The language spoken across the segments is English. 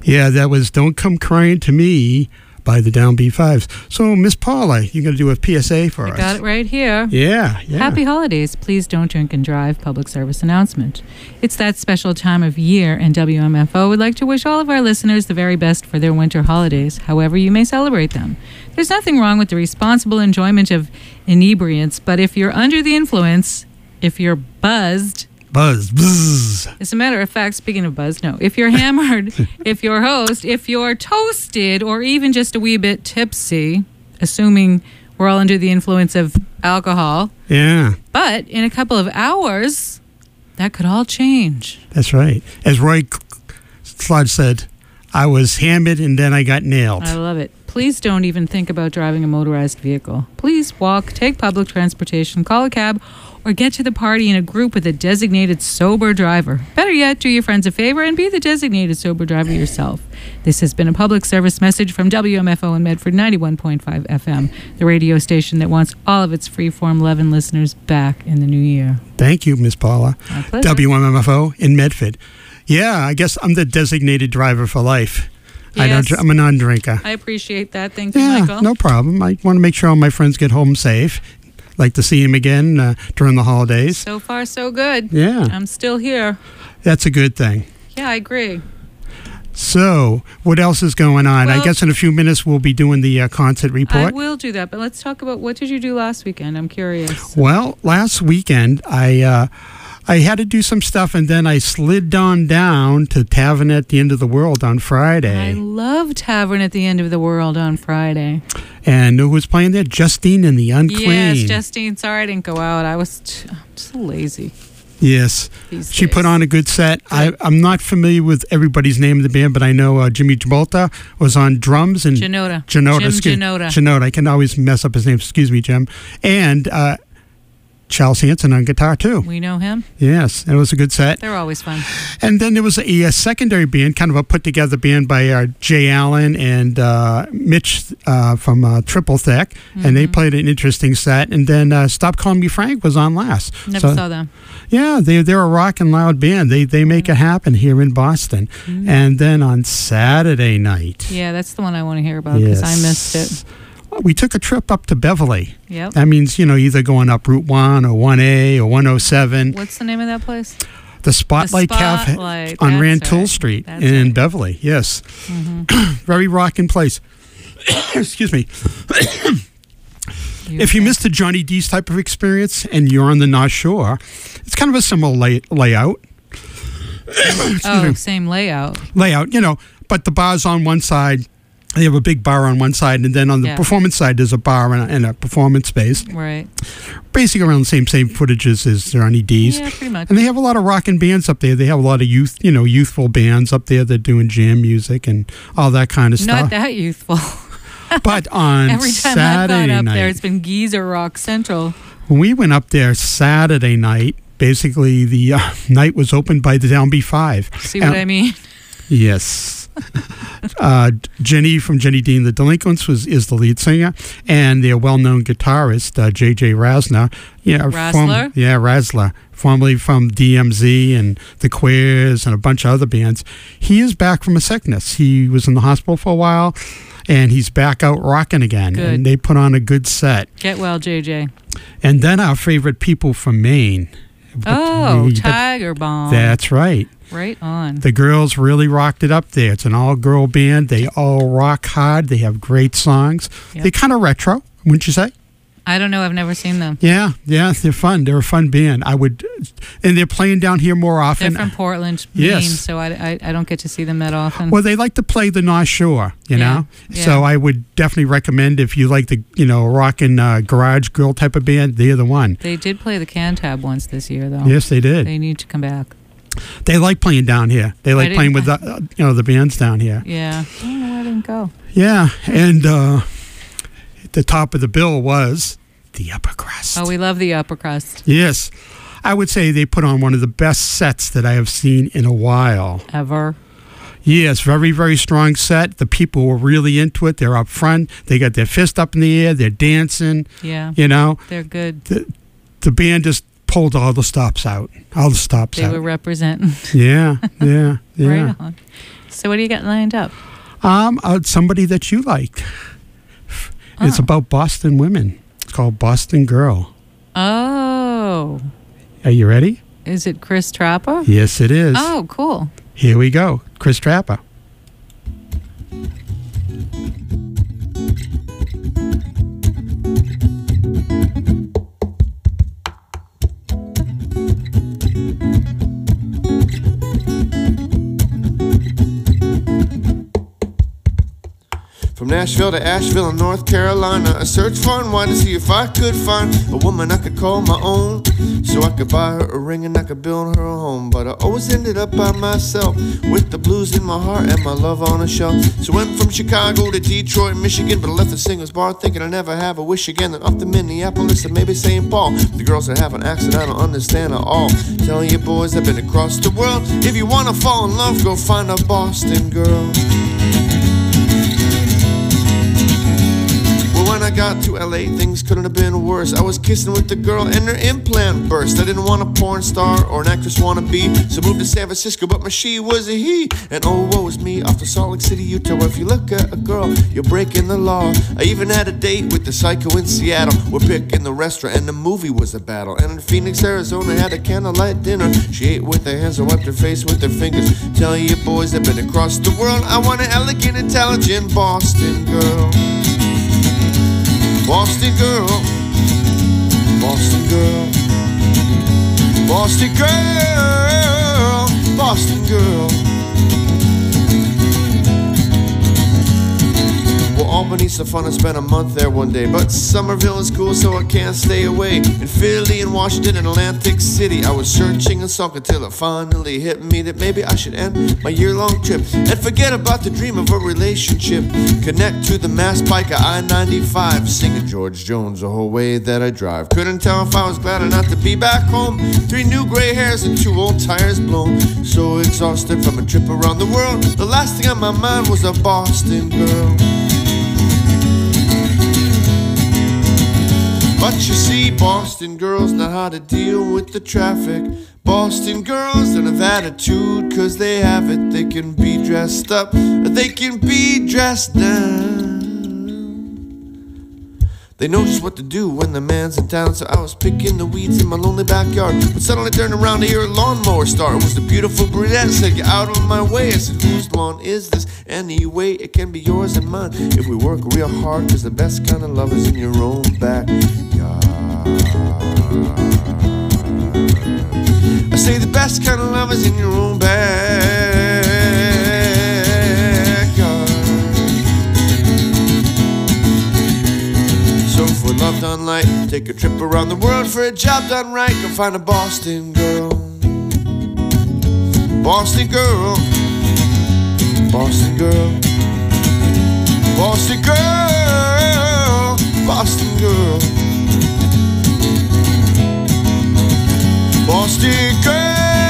Yeah, that was Don't Come Crying to Me by the Downbeat Fives. So, Miss Paula, you're going to do a PSA for us. Got it right here. Yeah. Happy holidays. Please don't drink and drive. Public service announcement. It's that special time of year, and WMFO would like to wish all of our listeners the very best for their winter holidays, however you may celebrate them. There's nothing wrong with the responsible enjoyment of inebriants, but if you're under the influence, if you're buzzed, buzz. As a matter of fact, speaking of buzz, no. If you're hammered, if you're host, if you're toasted, or even just a wee bit tipsy, assuming we're all under the influence of alcohol. Yeah. But in a couple of hours, that could all change. That's right. As Roy Sludge said, I was hammered and then I got nailed. I love it. Please don't even think about driving a motorized vehicle. Please walk, take public transportation, call a cab, or get to the party in a group with a designated sober driver. Better yet, do your friends a favor and be the designated sober driver yourself. This has been a public service message from WMFO in Medford 91.5 FM, the radio station that wants all of its Freeform 11 listeners back in the new year. Thank you, Miss Paula. My pleasure. WMFO in Medford. Yeah, I guess I'm the designated driver for life. Yes. I'm a non-drinker. I appreciate that. Thank you, Yeah, Michael. no problem. I want to make sure all my friends get home safe. Like to see him again during the holidays. So far, so good. Yeah. I'm still here. That's a good thing. Yeah, I agree. So, what else is going on? I guess in a few minutes we'll be doing the concert report. I will do that, but let's talk about what did you do last weekend? I'm curious. Well, last weekend I had to do some stuff, and then I slid on down to Tavern at the End of the World on Friday. I love Tavern at the End of the World on Friday. And who was playing there? Justine and the Unclean. Yes, Justine. Sorry I didn't go out. I'm so lazy. Yes. She put on a good set. I'm not familiar with everybody's name of the band, but I know Jimmy Gibolta was on drums. And Janota. Janota. I can always mess up his name. Excuse me, Jim. And Charles Hanson on guitar, too. We know him. Yes, it was a good set. They're always fun. And then there was a secondary band, kind of a put-together band by Jay Allen and Mitch from Triple Thick, and they played an interesting set. And then Stop Calling Me Frank was on last. Never saw them. Yeah, they're a rock and loud band. They make it happen here in Boston. And then on Saturday night. Yeah, that's the one I want to hear about because I missed it. We took a trip up to Beverly. Yep. That means, either going up Route 1 or 1A or 107. What's the name of that place? The Spotlight Cafe on Rantoul Street in Beverly. Yes. Very rocking place. Excuse me. If you missed the Johnny D's type of experience and you're on the North Shore, it's kind of a similar layout. Same layout. But the bar's on one side. They have a big bar on one side, and then on the performance side, there's a bar and a performance space. Right. Basically around the same footages as Johnny D's. Yeah, pretty much. And they have a lot of rockin' bands up there. They have a lot of youthful bands up there that are doing jam music and all that kind of stuff. Not that youthful. But on every time Saturday I've gone up night, there, it's been Geezer Rock Central. When we went up there Saturday night, basically the night was opened by the Downbeat Five. See what I mean? Yes. Jenny from Jenny D and the Delinquents is the lead singer, and their well-known guitarist J.J. Rasner. Razzler, formerly from DMZ and the Queers and a bunch of other bands. He is back from a sickness. He was in the hospital for a while, and he's back out rocking again. Good. And they put on a good set. Get well, JJ. And then our favorite people from Maine. Tiger Bomb. That's right. Right on. The girls really rocked it up there. It's an all-girl band. They all rock hard. They have great songs. Yep. They're kind of retro, wouldn't you say? I don't know. I've never seen them. Yeah, they're fun. They're a fun band. And they're playing down here more often. They're from Portland, Maine, so I don't get to see them that often. Well, they like to play the North Shore, you know? Yeah. So I would definitely recommend if you like the, rockin' garage girl type of band, they're the one. They did play the Cantab once this year, though. Yes, they did. They need to come back. They like playing down here. They like playing with the bands down here. Yeah. I don't know why I didn't go. Yeah, and the top of the bill was the Upper Crust. Oh, we love the Upper Crust. Yes. I would say they put on one of the best sets that I have seen in a while. Ever. Yes, very, very strong set. The people were really into it. They're up front. They got their fist up in the air. They're dancing. Yeah. You know. They're good. The band just pulled all the stops out. All the stops They out. were representing. Yeah. Right on. So what do you got lined up? Somebody that you liked. It's about Boston women. It's called Boston Girl. Oh. Are you ready? Is it Chris Trappa? Yes, it is. Oh, cool. Here we go. Chris Trappa. From Nashville to Asheville in North Carolina, I searched far and wide to see if I could find a woman I could call my own, so I could buy her a ring and I could build her a home. But I always ended up by myself, with the blues in my heart and my love on a shelf. So went from Chicago to Detroit, Michigan, but I left the singles bar thinking I'd never have a wish again. Then off to Minneapolis and maybe St. Paul. The girls that have an accent I don't understand at all. Telling you boys I've been across the world. If you wanna fall in love, go find a Boston girl. When I got to LA, things couldn't have been worse. I was kissing with the girl and her implant burst. I didn't want a porn star or an actress wannabe, so moved to San Francisco, but my she was a he. And oh, woe was me, off to Salt Lake City, Utah, where if you look at a girl, you're breaking the law. I even had a date with the psycho in Seattle. We're picking the restaurant and the movie was a battle. And in Phoenix, Arizona, had a candlelight dinner. She ate with her hands and wiped her face with her fingers. Telling you boys I've been across the world. I want an elegant, intelligent Boston girl. Boston girl, Boston girl, Boston girl, Boston girl. Well, Albany's so fun, I spent a month there one day, but Somerville is cool, so I can't stay away. In Philly and Washington and Atlantic City, I was searching and sulking until it finally hit me that maybe I should end my year-long trip and forget about the dream of a relationship. Connect to the Mass Pike at I-95, singing George Jones the whole way that I drive. Couldn't tell if I was glad or not to be back home. 3 new gray hairs and 2 old tires blown. So exhausted from a trip around the world, the last thing on my mind was a Boston girl. But you see, Boston girls know how to deal with the traffic. Boston girls don't have attitude, cause they have it. They can be dressed up, or they can be dressed down. They know just what to do when the man's in town. So I was picking the weeds in my lonely backyard, but suddenly turned around to hear a lawnmower start. It was the beautiful brunette, said, get out of my way. I said, whose lawn is this? Anyway, it can be yours and mine if we work real hard, cause the best kind of love is in your own backyard. I say the best kind of love is in your own backyard. So for love done right, take a trip around the world. For a job done right, go find a Boston girl. Boston girl, Boston girl, Boston girl, Boston girl, Boston girl.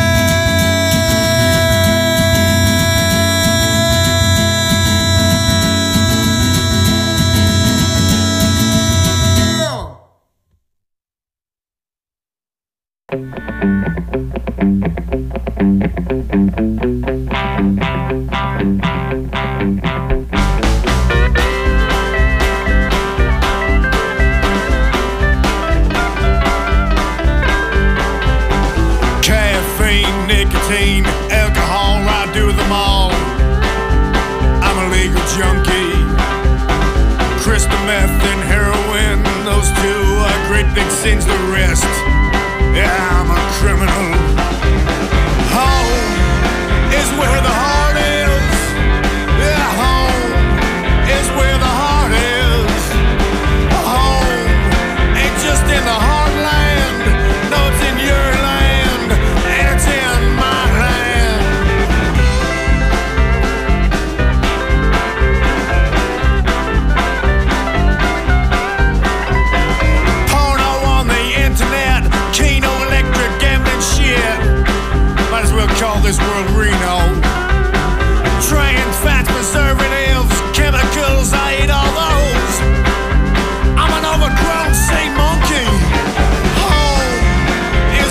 Alcohol, I do them all. I'm a legal junkie. Crystal meth and heroin, those 2 are great big sins. The rest, yeah, I'm a criminal. Home is where the heart is. Yeah, home is where the heart is. Home ain't just in the heartland. No, it's in your land, and it's in my land. Porno on the internet, Keno, electric, gambling shit. Might as well call this world Reno. Trans fats, preservatives, chemicals, I eat all those. I'm an overgrown sea monkey. Home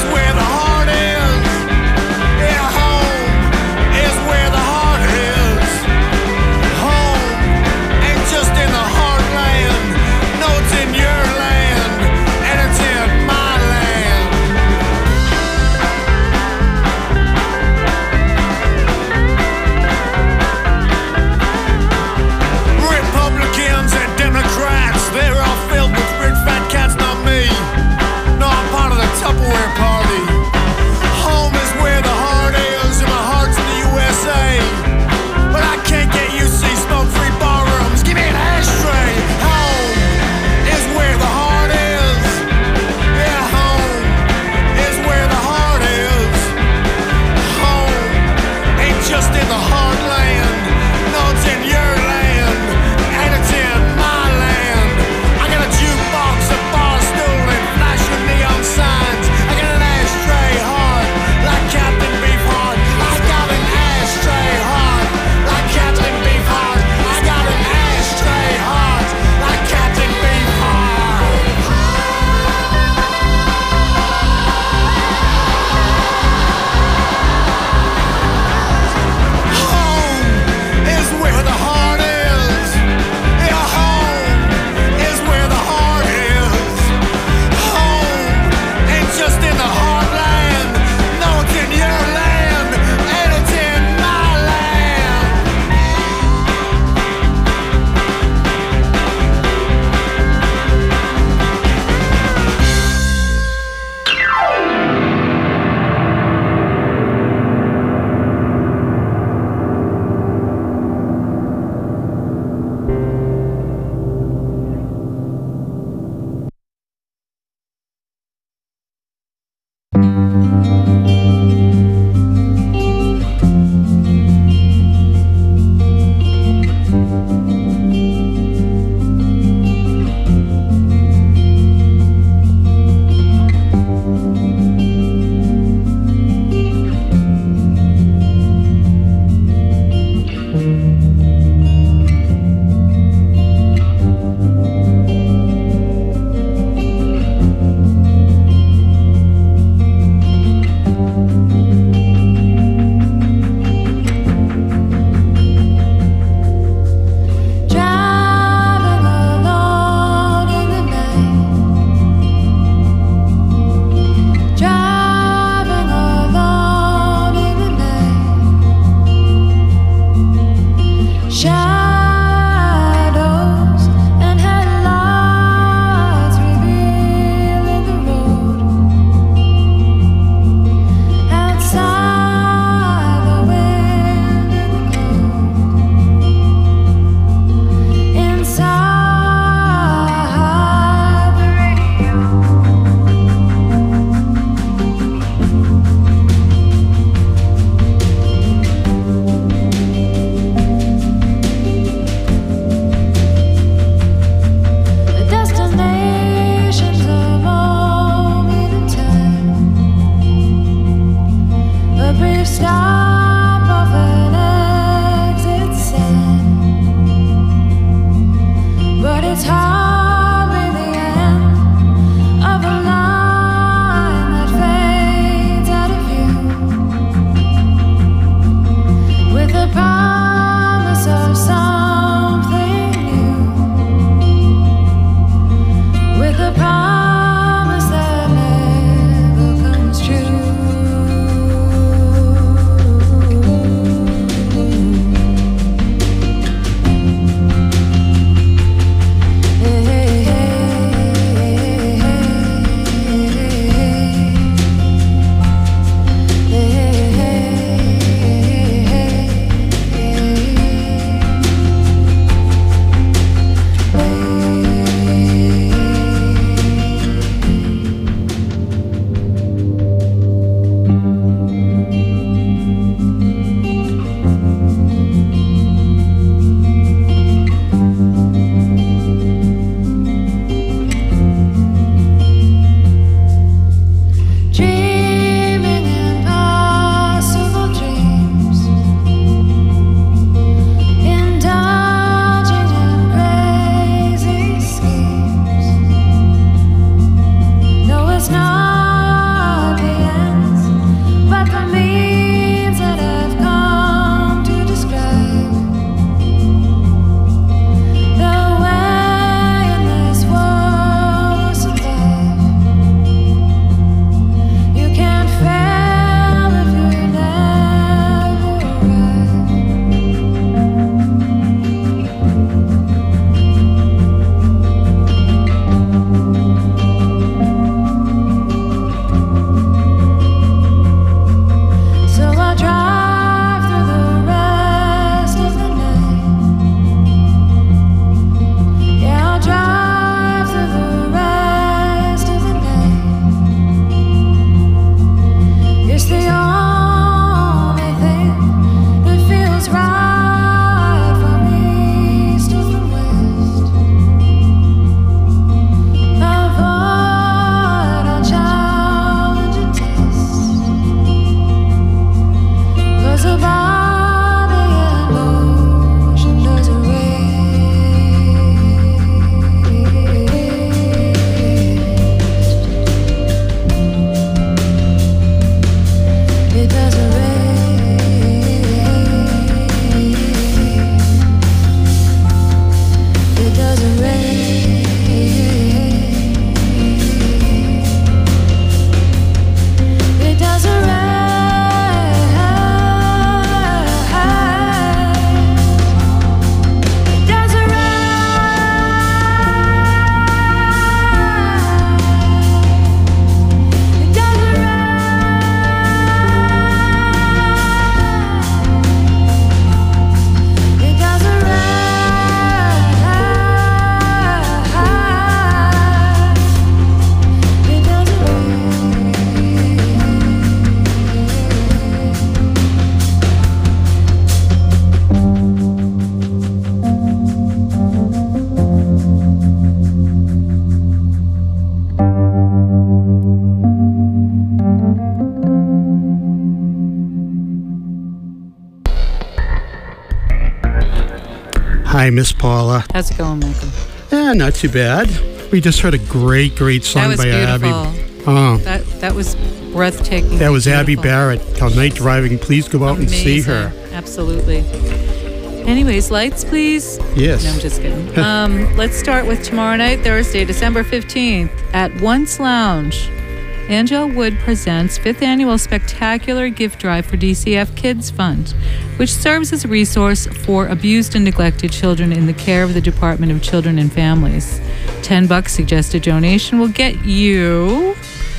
Hi, Miss Paula. How's it going, Michael? Yeah, not too bad. We just heard a great song That was by beautiful. Abby. Oh, That was breathtaking. that was Abby Beautiful. Barrett. Called Night Driving. Please go out and see her. Amazing. Absolutely. Anyways, lights, please. Yes. No, I'm just kidding. Let's start with tomorrow night, Thursday, December 15th, at Once Lounge. Angel Wood presents 5th Annual Spectacular Gift Drive for DCF Kids Fund, which serves as a resource for abused and neglected children in the care of the Department of Children and Families. $10 suggested donation will get you...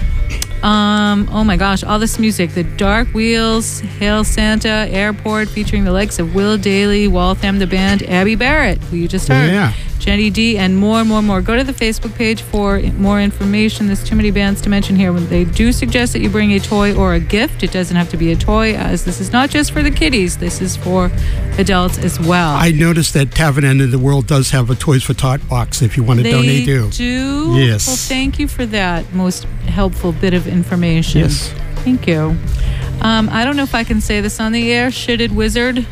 oh my gosh, all this music. The Dark Wheels, Hail Santa, Airport, featuring the likes of Will Daly, Waltham the Band, Abby Barrett, who you just heard, Yeah. Jenny D, and more. Go to the Facebook page for more information. There's too many bands to mention here. They do suggest that you bring a toy or a gift. It doesn't have to be a toy, as this is not just for the kiddies. This is for adults as well. I noticed that Tavern End of the World does have a Toys for Tot box if you want to donate too. They do? Yes. Well, thank you for that most helpful bit of information. Yes. Thank you. I don't know if I can say this on the air. Shitted Wizard.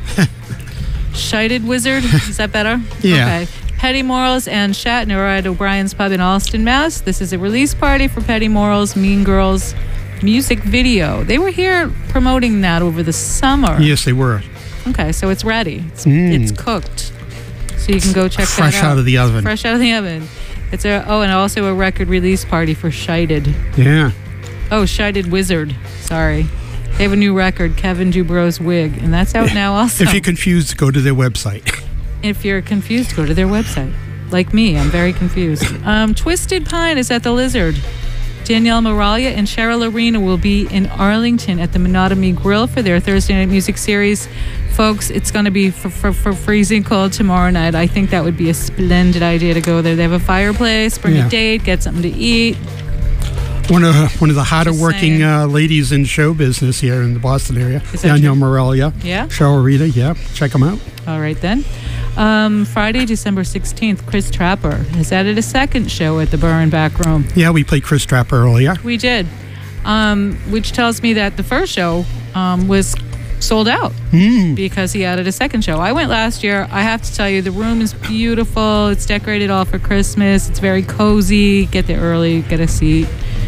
Shited Wizard. Is that better? Yeah. Okay. Petty Morals and Shatner are at O'Brien's Pub in Alston, Mass. This is a release party for Petty Morals' Mean Girls music video. They were here promoting that over the summer. Yes, they were. Okay, so it's ready. It's cooked. So you can go check that out. Fresh out of the oven. Fresh out of the oven. It's and also a record release party for Shited. Yeah. Oh, Shited Wizard. Sorry. They have a new record, Kevin Dubro's Wig, and that's out now also. If you're confused, go to their website. If you're confused, go to their website. Like me, I'm very confused. Twisted Pine is at the Lizard. Danielle Moralia and Cheryl Arena will be in Arlington at the Monotony Grill for their Thursday night music series. Folks, it's going to be for freezing cold tomorrow night. I think that would be a splendid idea to go there. They have a fireplace, bring a date, get something to eat. One of the harder Just working saying. ladies in show business here in the Boston area. Is that Danielle true? Moralia. Yeah? Cheryl Rita, yeah. Check them out. All right, then. Friday, December 16th, Chris Trapper has added a second show at the Bar and Back Room. Yeah, we played Chris Trapper earlier. We did, which tells me that the first show was sold out because he added a second show. I went last year. I have to tell you, the room is beautiful. It's decorated all for Christmas. It's very cozy. Get there early, get a seat.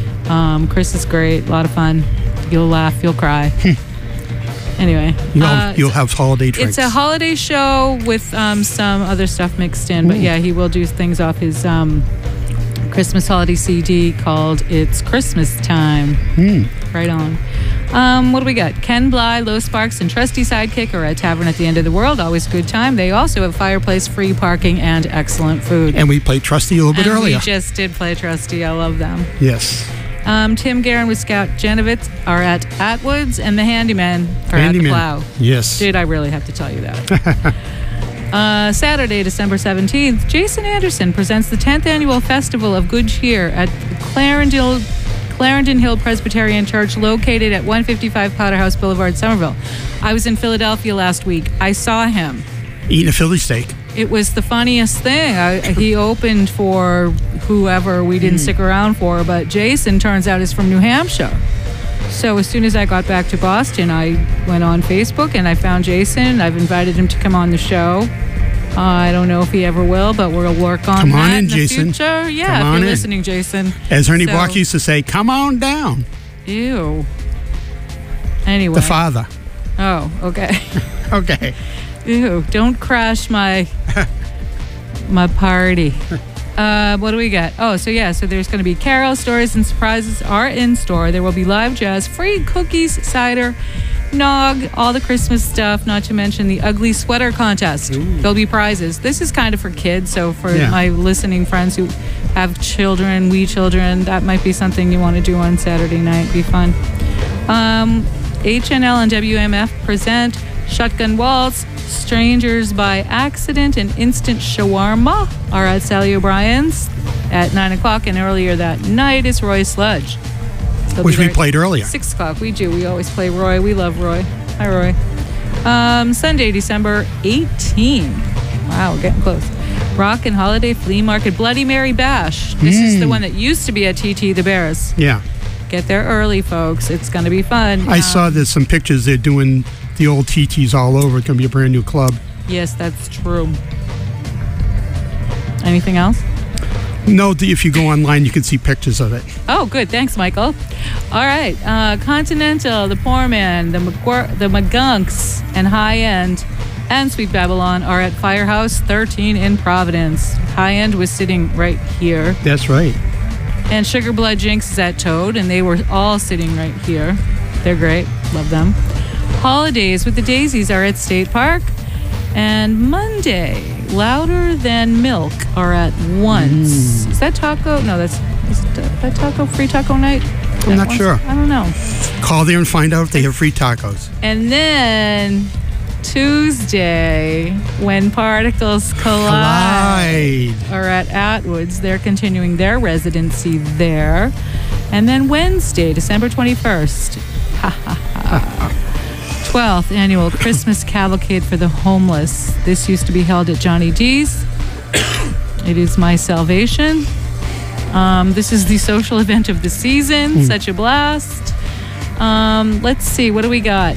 Chris is great. A lot of fun. You'll laugh, you'll cry. Anyway, You'll have holiday drinks. it's a holiday show with some other stuff mixed in, but yeah, he will do things off his Christmas holiday CD called It's Christmas Time. Right on. What do we got? Ken Bly, Low Sparks, and Trusty Sidekick are at Tavern at the End of the World. Always a good time. They also have fireplace, free parking, and excellent food. And we played Trusty a little bit earlier. We just did play Trusty. I love them. Yes. Tim Guerin with Scout Genovitz are at Atwoods, and the Handyman are at the Plow. Yes. Did I really have to tell you that? Saturday, December 17th, Jason Anderson presents the 10th Annual Festival of Good Cheer at Clarendon Hill Presbyterian Church, located at 155 Powderhouse Boulevard, Somerville. I was in Philadelphia last week. I saw him. Eating a Philly steak. It was the funniest thing. He opened for whoever we didn't stick around for, but Jason, turns out, is from New Hampshire. So as soon as I got back to Boston, I went on Facebook and I found Jason. I've invited him to come on the show. I don't know if he ever will, but we'll work on Come on that in, in the Jason. future. Yeah, Come if on you're in. listening, Jason. As Ernie So- Block used to say, come on down. Ew. Anyway. The father. Oh, okay. Okay. Ew, don't crash my party. What do we got? Oh, so there's going to be carol stories and surprises are in store. There will be live jazz, free cookies, cider, nog, all the Christmas stuff, not to mention the ugly sweater contest. There'll be prizes. This is kind of for kids, so for my listening friends who have children, wee children, that might be something you want to do on Saturday night. Be fun. HNL and WMF present Shotgun Waltz, Strangers by Accident, and Instant Shawarma are at Sally O'Brien's at 9 o'clock, and earlier that night is Roy Sludge. They'll Which be we there played earlier. at 6 o'clock. We do. We always play Roy. We love Roy. Hi, Roy. Sunday, December 18. Wow, we're getting close. Rock and Holiday Flea Market Bloody Mary Bash. This is the one that used to be at TT the Bears. Yeah. Get there early, folks. It's going to be fun. I saw there's some pictures. They're doing the old TTs all over. It's going to be a brand new club. Yes, that's true. Anything else? No, if you go online, you can see pictures of it. Oh, good. Thanks, Michael. All right. Continental, the Poor Man, the Magunks, and High End and Sweet Babylon are at Firehouse 13 in Providence. High End was sitting right here. That's right. And Sugar Blood Jinx is at Toad, and they were all sitting right here. They're great. Love them. Holidays with the Daisies are at State Park. And Monday, Louder Than Milk are at Once. Is that taco? No, is that taco, free taco night? I'm not sure. I don't know. Call there and find out if they have free tacos. And then Tuesday, When Particles Collide are at Atwoods. They're continuing their residency there. And then Wednesday, December 21st. 12th annual Christmas Cavalcade for the Homeless. This used to be held at Johnny D's. It is my salvation. This is the social event of the season. Such a blast. Let's see, what do we got?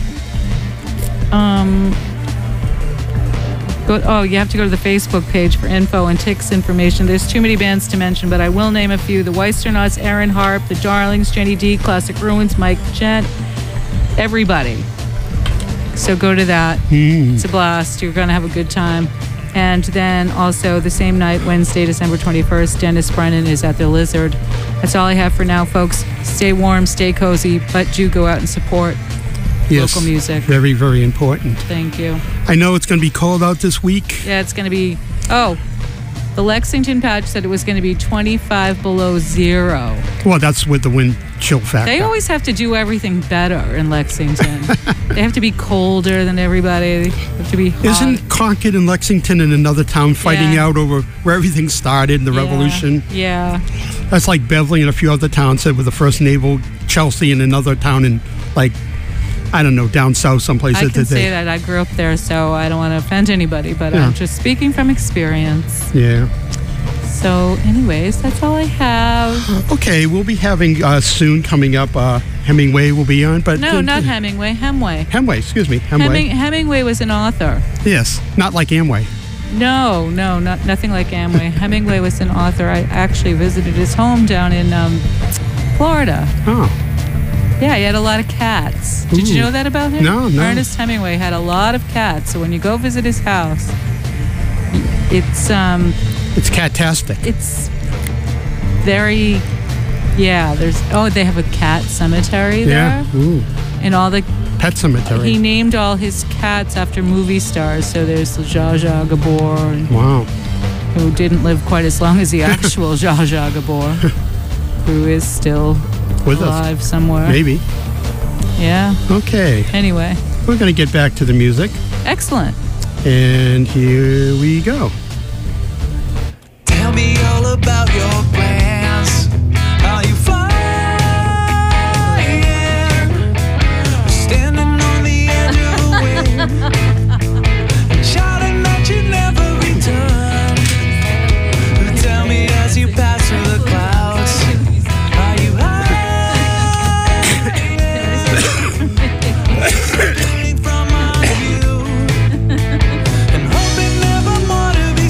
You have to go to the Facebook page for info and Tix information. There's too many bands to mention, but I will name a few. The Weisternauts, Aaron Harp, The Darlings, Jenny D, Classic Ruins, Mike Gent, everybody. So go to that. It's a blast. You're going to have a good time. And then also the same night, Wednesday, December 21st, Dennis Brennan is at the Lizard. That's all I have for now, folks. Stay warm, stay cozy, but do go out and support local music. Very, very important. Thank you. I know it's going to be cold out this week. Yeah, it's going to be... the Lexington Patch said it was going to be 25 below zero. Well, that's with the wind chill factor. They always have to do everything better in Lexington. They have to be colder than everybody. They have to be hot. Isn't Concord and Lexington and another town fighting out over where everything started in the Revolution? Yeah. That's like Beverly and a few other towns said with the First Naval, Chelsea and another town in, like, I don't know, down south someplace. I can say that. I grew up there, so I don't want to offend anybody, but I'm just speaking from experience. Yeah. So, anyways, that's all I have. Okay, we'll be having soon coming up. Hemingway will be on, but no, not Hemingway. Hemingway, excuse me. Hemingway was an author. Yes, not like Amway. No, nothing like Amway. Hemingway was an author. I actually visited his home down in Florida. Oh. Yeah, he had a lot of cats. Did you know that about him? No. Ernest Hemingway had a lot of cats. So when you go visit his house, it's catastic. It's very, they have a cat cemetery there. Yeah. Ooh. And all the pet cemetery. He named all his cats after movie stars. So there's Zsa Zsa Gabor. Who didn't live quite as long as the actual Zsa Zsa Gabor, who is still with alive somewhere. Maybe. Yeah. Okay. Anyway. We're going to get back to the music. Excellent. And here we go. Tell me all about your plans. How you flying? Standing on the edge of a wing and shouting that you never return. Tell me as you pass through the clouds. Are you hiding from my view and hoping never more to be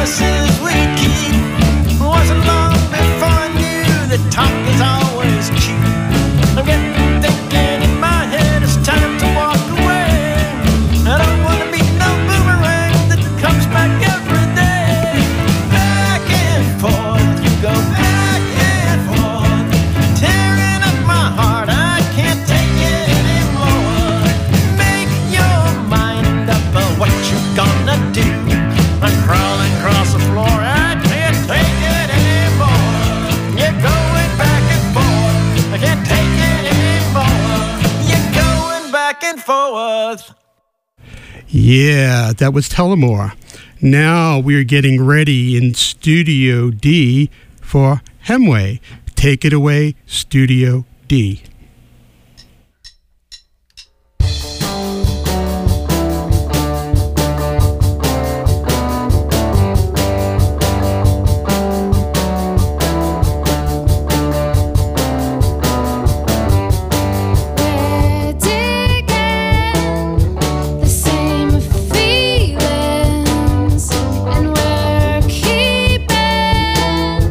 promises would keep. Wasn't long before I knew that talk is always cheap. I'm getting thinking in my head it's time to walk away. I don't wanna be no boomerang that comes back every day. Back and forth, you go back and forth, tearing up my heart. I can't take it anymore. Make your mind up of what you're gonna do. I'm crawling across the floor. I can't take it anymore. You're going back and forth. I can't take it anymore. You're going back and forth. Yeah, that was Tullamore. Now we're getting ready in Studio D for Hemway. Take it away, Studio D. We're digging the same feelings, and we're keeping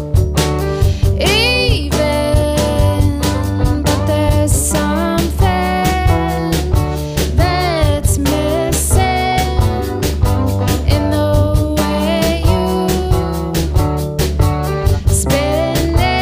even. But there's something that's missing in the way you spin it.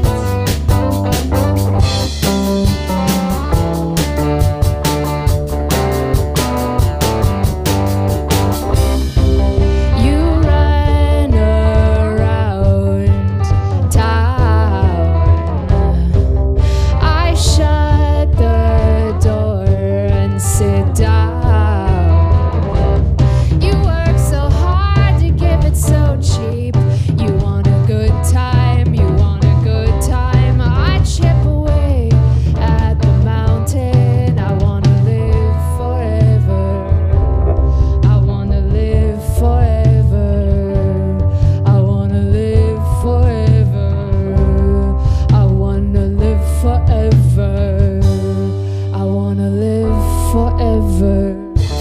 You run around town. I shut the door and sit down. You work so hard to give it so cheap. You want a good time, you want a good time. I chip away at the mountain. I wanna live forever. I wanna live forever. I wanna live forever. I wanna live forever. I wanna live forever.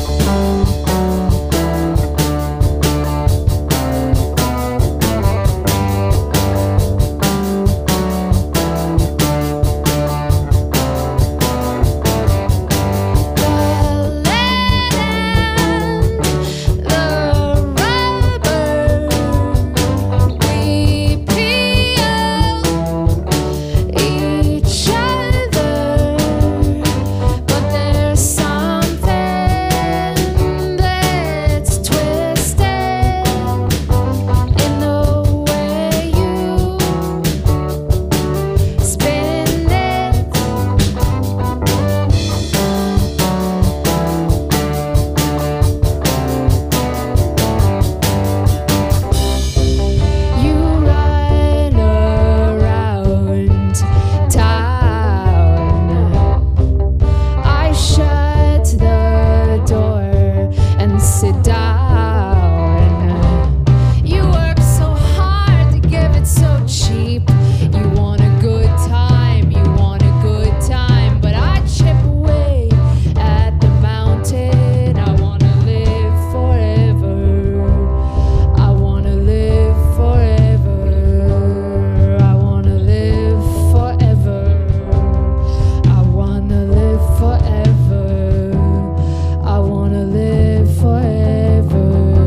You run around town. I shut the door and sit down. You work so hard to give it so cheap. You want a good time, you want a good time. But I chip away at the mountain. I wanna live forever. I wanna live forever. I wanna live forever. I wanna live forever. I wanna live forever.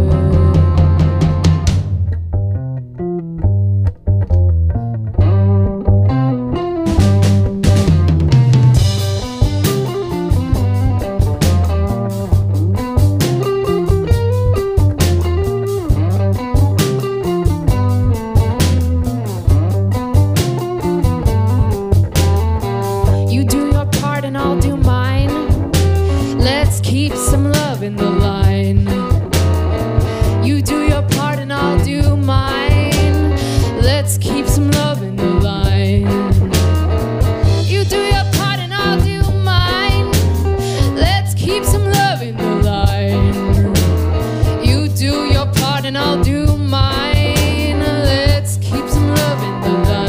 You do your part and I'll do mine. Let's keep some love in the line. You do your part and I'll do mine. Let's keep some love in the line. You do your part and I'll do mine. Let's keep some love in the line. You do your part and I'll do mine. Let's keep some love in the line.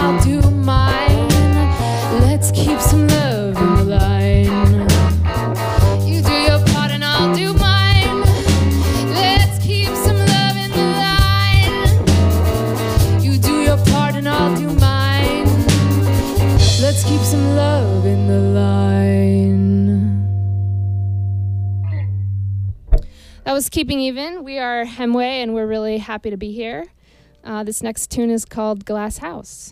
I'll do mine. Let's keep some love in the line. You do your part and I'll do mine. Let's keep some love in the line. You do your part and I'll do mine. Let's keep some love in the line. That was Keeping Even. We are Hemway and we're really happy to be here. This next tune is called Glass House.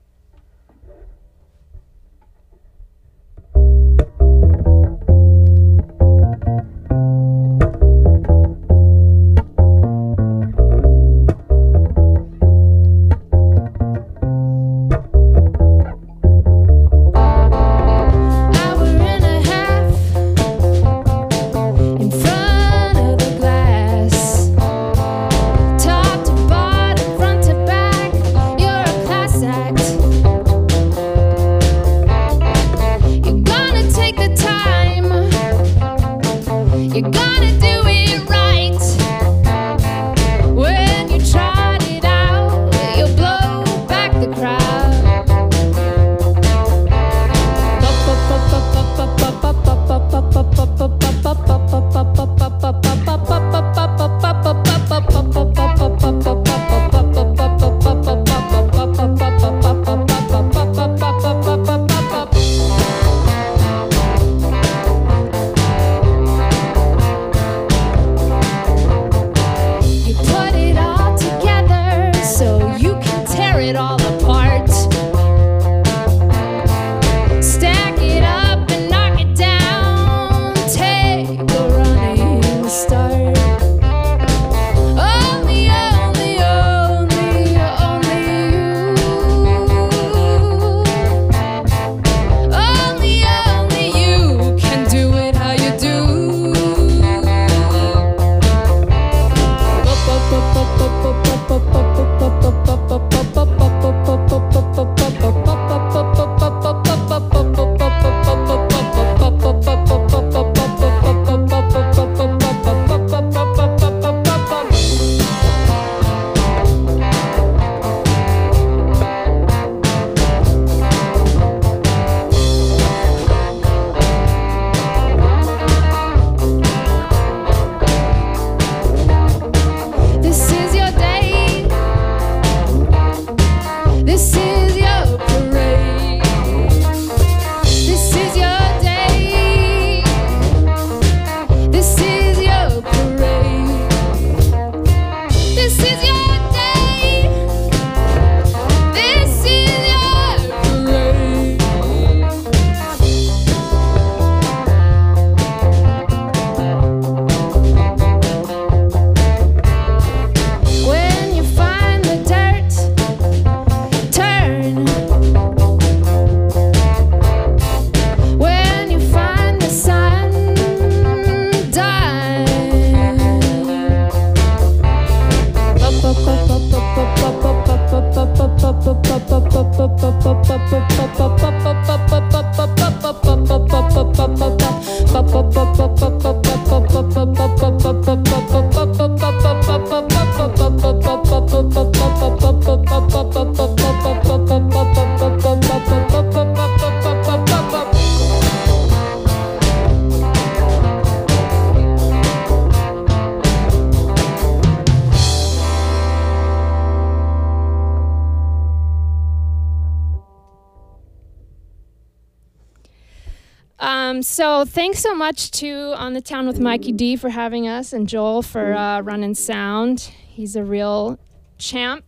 So thanks so much to On the Town with Mikey D for having us, and Joel for running sound. He's a real champ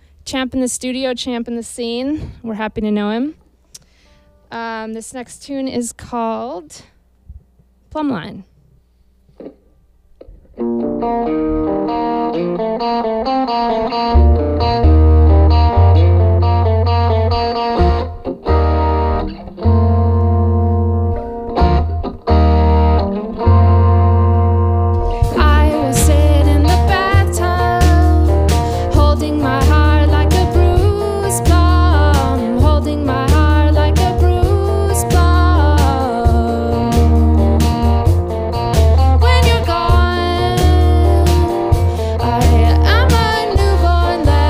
in the studio, champ in the scene. We're happy to know him. This next tune is called Plumline. I'm a newborn.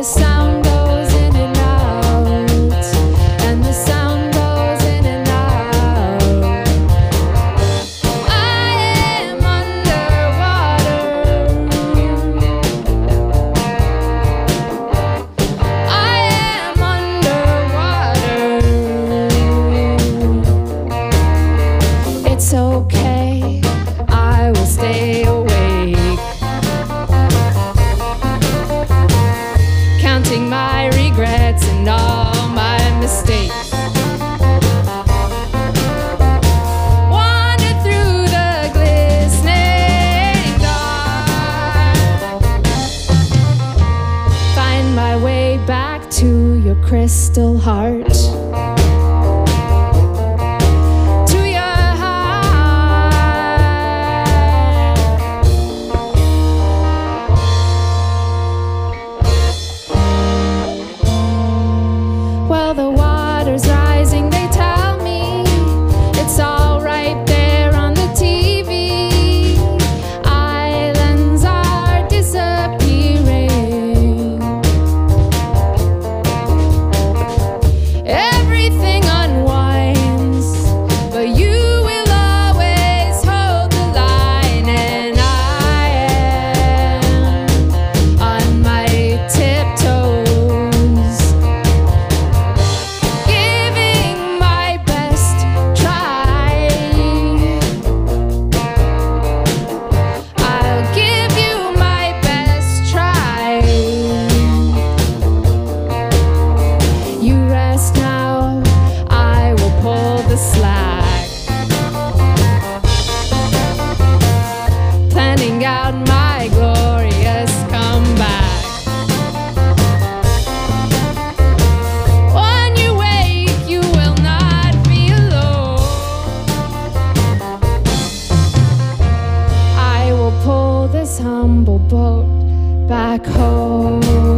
the sound goes in and out, and the sound goes in and out. I am underwater. I am underwater. It's okay, I will stay awake, counting my regrets and all my mistakes. Wander through the glistening dark, find my way back to your crystal heart. To your heart. Well, the water's rising, they tell me. It's all right there on the TV. Islands are disappearing. Everything unwinds, but you will always hold the line, and I am on my tiptoes, giving my best try. I'll give you my best try. You rest now, I will pull the slack, planning out my glorious comeback. When you wake, you will not be alone. I will pull this humble boat back home.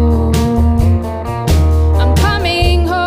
I'm coming home.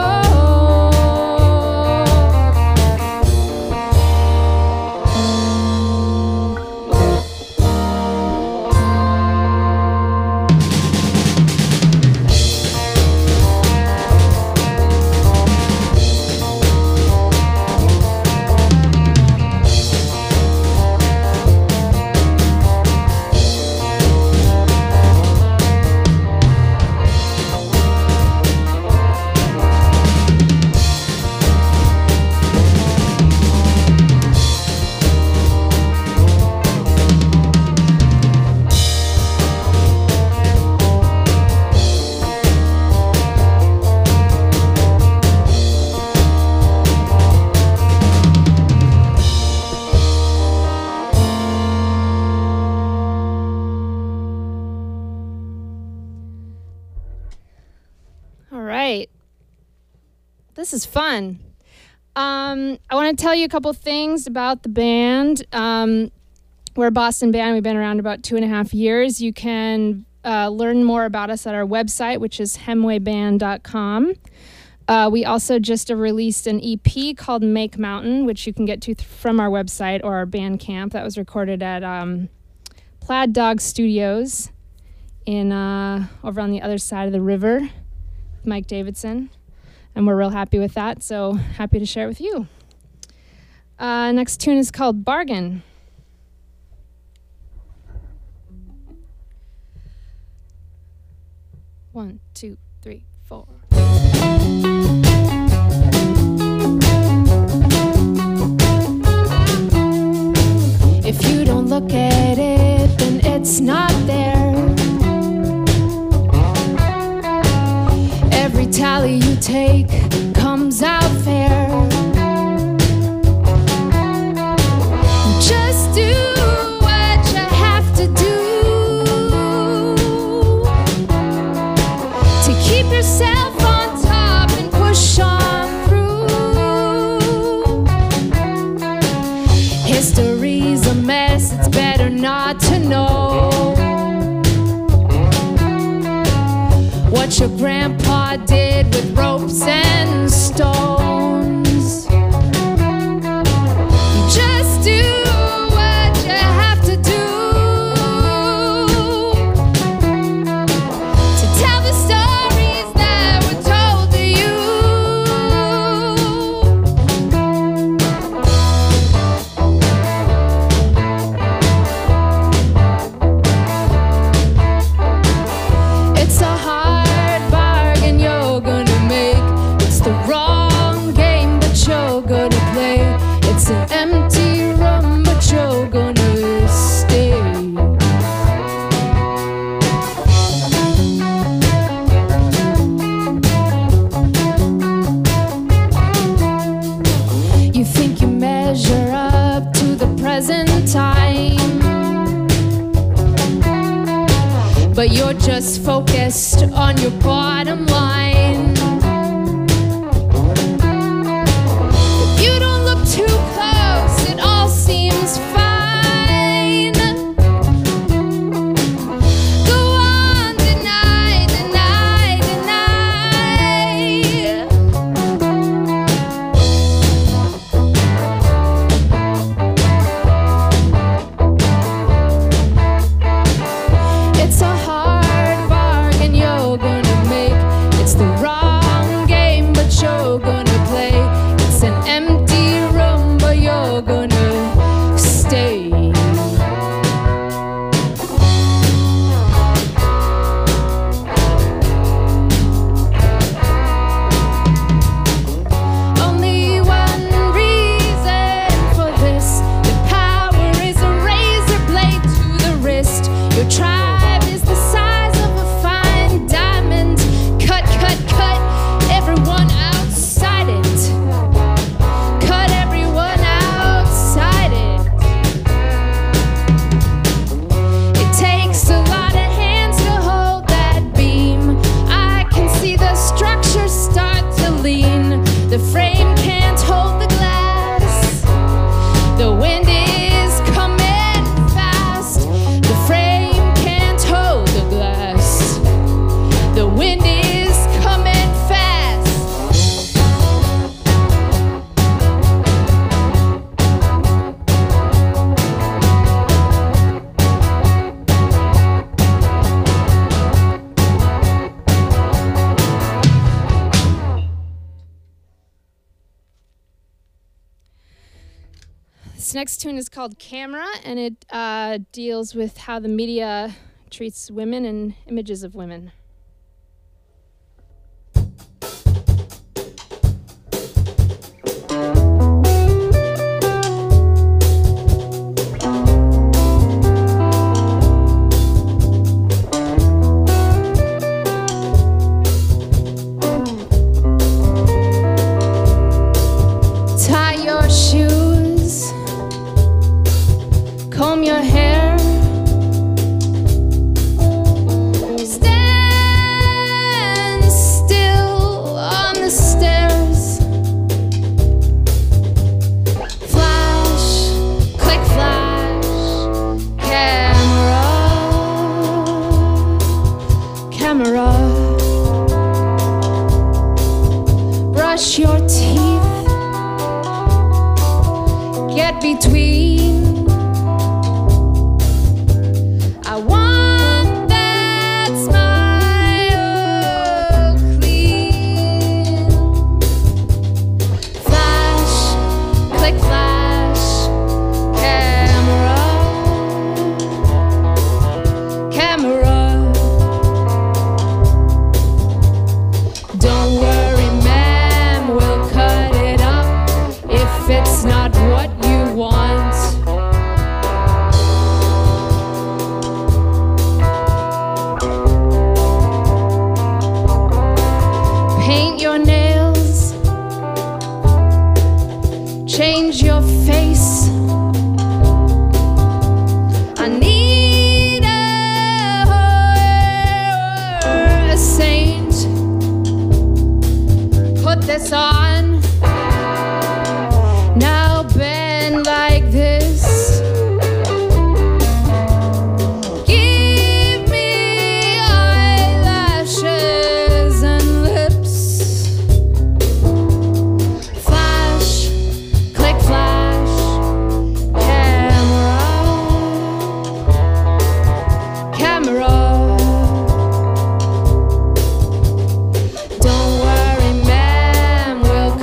All right. This is fun. I want to tell you a couple things about the band. We're a Boston band. We've been around about 2.5 years. You can learn more about us at our website, which is hemwayband.com. We also just released an EP called Make Mountain, which you can get to from our website or our Bandcamp. That was recorded at Plaid Dog Studios in over on the other side of the river with Mike Davidson. And we're real happy with that, so happy to share it with you. Next tune is called Bargain. One, two, three, four. If you don't look at it, then it's not there. Every tally you take comes out fair. Just do what you have to do to keep yourself on top and push on through. History's a mess, it's better not to know what your grandpa did with ropes and stones. You just do what you have to do to tell the story but you're just focused on your bottom line. If you don't look too close, it all seems fine. Go on, deny, deny, deny. It's a hard bargain you're gonna make. It's the wrong game, but you're gonna play. It's an empty room, but you're gonna stay. Only one reason for this. The power is a razor blade to the wrist. Your tribe is the size of a fine diamond. Cut, cut, cut everyone outside it. Cut everyone outside it. It takes a lot of hands to hold that beam. I can see the structure start to lean. The frame can't hold the glass. The wind is coming fast. The frame can't hold the glass. The wind is coming fast. This next tune is called Camera, and it deals with how the media treats women and images of women. Tie your shoes, comb your hair, stand still on the stairs. Flash, click flash, camera, camera. Brush your teeth, get between. I want that smile clean. Flash, click flash, camera, camera. Don't worry, ma'am, we'll cut it up if it's not what you want. Paint your nails, change your face. I need a saint. Put this on. Now bend like this. Give me eyelashes and lips. Flash, click flash, camera, camera. Don't worry, ma'am, we'll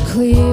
clear.